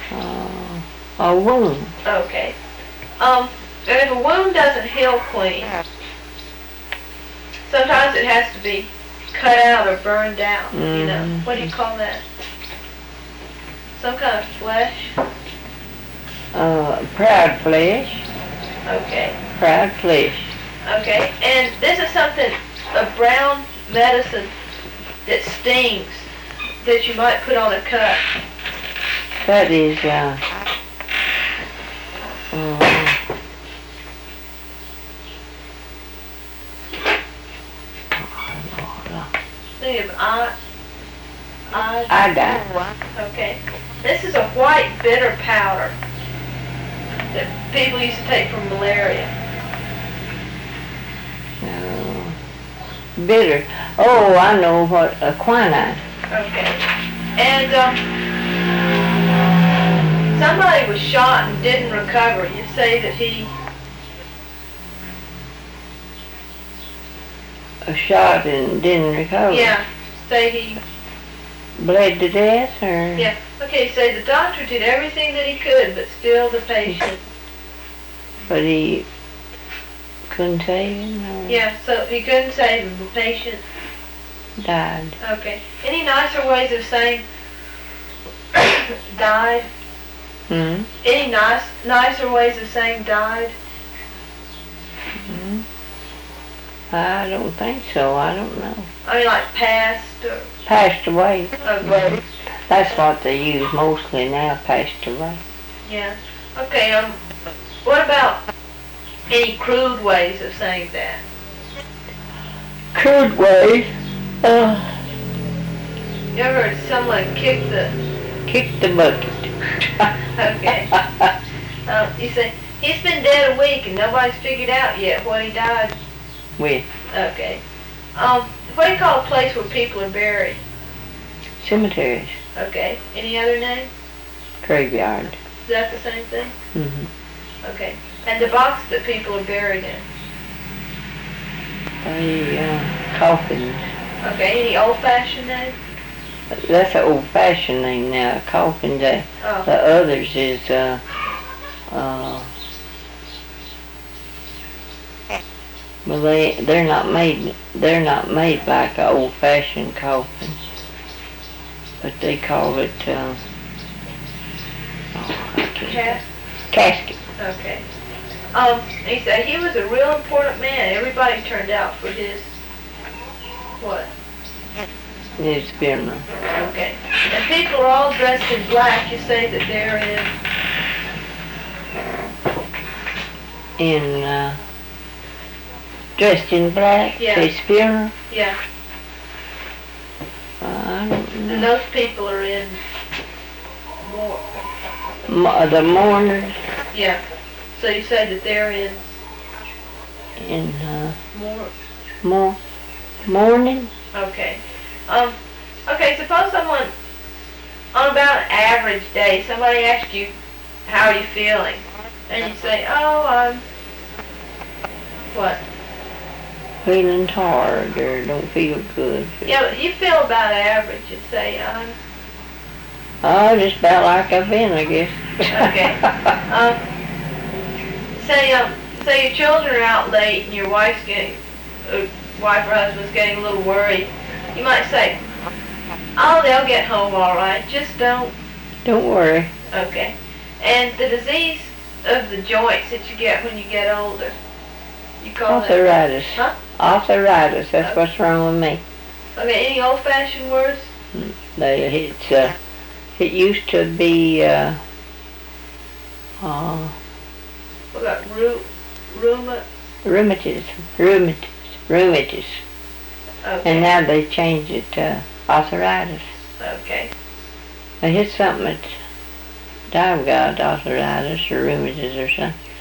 A wound. Okay. And if a wound doesn't heal clean, sometimes it has to be cut out or burned out. You know, what do you call that? Some kind of flesh? Proud flesh. Okay. Proud flesh. Okay. And this is something, a brown medicine that stings, that you might put on a cut. That is, Think of iodine. Okay. This is a white bitter powder that people used to take for malaria. Bitter. Oh, I know what, quinine. Okay. And somebody was shot and didn't recover. You say that he Shot and didn't recover. Yeah. Say he Bled to death, or? Yeah. Okay, say the doctor did everything that he could, but still the patient. But he couldn't save him, or? Yeah, so he couldn't save him. The patient Died. Okay. Any nicer ways of saying died? Any nicer ways of saying died? I don't think so. I don't know. I mean, like passed or... Passed away. Okay. That's what they use mostly now, passed away. Yeah. Okay, what about any crude ways of saying that? Crude ways? You ever heard someone kick the bucket. Okay. You say, he's been dead a week and nobody's figured out yet what he died With Okay. What do you call a place where people are buried? cemeteries. Okay. Any other name? Graveyard. Is that the same thing? Okay. And the box that people are buried in? Coffins. Okay. Any old-fashioned name? That's an old-fashioned name now. Coffin. The others is well, they're not made like an old-fashioned coffin, but they call it casket. Okay. He said he was a real important man. Everybody turned out for his what? His funeral. Okay. And people are all dressed in black. You say that they're dressed in black. Yeah. His funeral. Yeah. I don't know. And those people are in The mourners. Yeah. So you say that they're in mourning. Okay. Okay, suppose someone, on about an average day, somebody asks you, how are you feeling? And you say, oh, what? Feeling tired or don't feel good. Yeah, but you feel about average. You say, just about like I've been, I guess. Okay. Say your children are out late and your wife or husband's getting a little worried. You might say, oh, they'll get home all right. Just don't worry. Okay. And the disease of the joints that you get when you get older, you call arthritis. Huh? Arthritis. That's what's wrong with me. Okay. Any old-fashioned words? It used to be. What about rheumatism. Okay. And now they changed it to arthritis. Okay. I hit something that I've got arthritis or rheumatism or something.